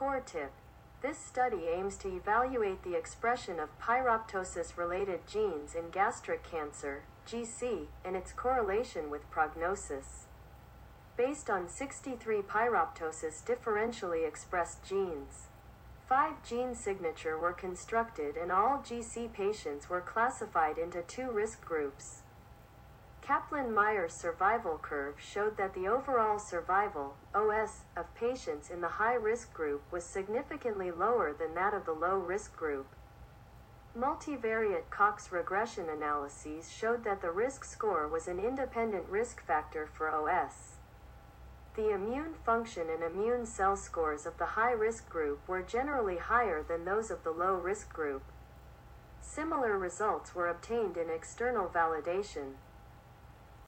Core tip. This study aims to evaluate the expression of pyroptosis-related genes in gastric cancer, GC, and its correlation with prognosis. Based on 63 pyroptosis differentially expressed genes, 5 gene signature were constructed and all GC patients were classified into 2 risk groups. Kaplan-Meier survival curve showed that the overall survival, OS, of patients in the high-risk group was significantly lower than that of the low-risk group. Multivariate Cox regression analyses showed that the risk score was an independent risk factor for OS. The immune function and immune cell scores of the high-risk group were generally higher than those of the low-risk group. Similar results were obtained in external validation.